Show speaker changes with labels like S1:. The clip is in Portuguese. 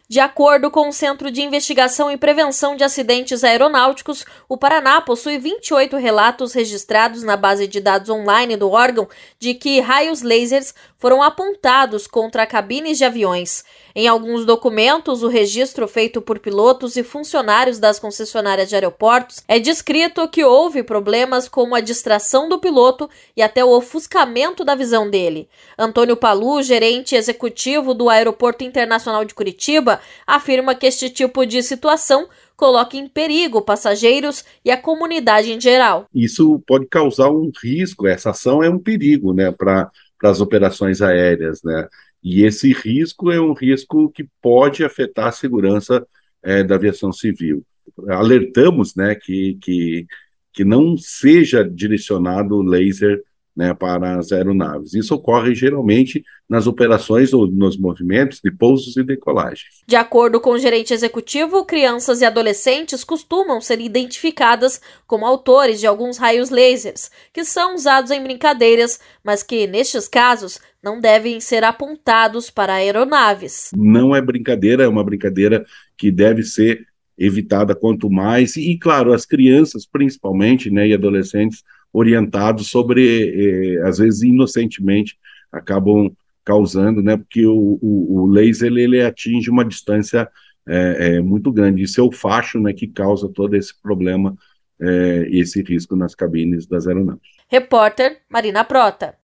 S1: De acordo com o Centro de Investigação e Prevenção de Acidentes Aeronáuticos, o Paraná possui 28 relatos registrados na base de dados online do órgão de que raios lasers foram apontados contra cabines de aviões. Em alguns documentos, o registro feito por pilotos e funcionários das concessionárias de aeroportos é descrito que houve problemas como a distração do piloto e até o ofuscamento da visão dele. Antônio Palu, gerente executivo do Aeroporto Internacional de Curitiba, afirma que este tipo de situação coloca em perigo passageiros e a comunidade em geral.
S2: Isso pode causar um risco, essa ação é um perigo, né, para as operações aéreas, né? E esse risco é um risco que pode afetar a segurança da aviação civil. Alertamos, né, que não seja direcionado laser, né, para as aeronaves. Isso ocorre geralmente nas operações ou nos movimentos de pousos e decolagens.
S1: De acordo com o gerente executivo, crianças e adolescentes costumam ser identificadas como autores de alguns raios lasers, que são usados em brincadeiras, mas que, nestes casos, não devem ser apontados para aeronaves.
S2: Não é brincadeira, é uma brincadeira que deve ser evitada quanto mais, e claro, as crianças principalmente, né, e adolescentes orientados sobre, às vezes inocentemente, acabam causando, né, porque o laser ele atinge uma distância muito grande, isso é o facho, né, que causa todo esse problema, esse risco nas cabines das aeronaves.
S1: Repórter Marina Prota.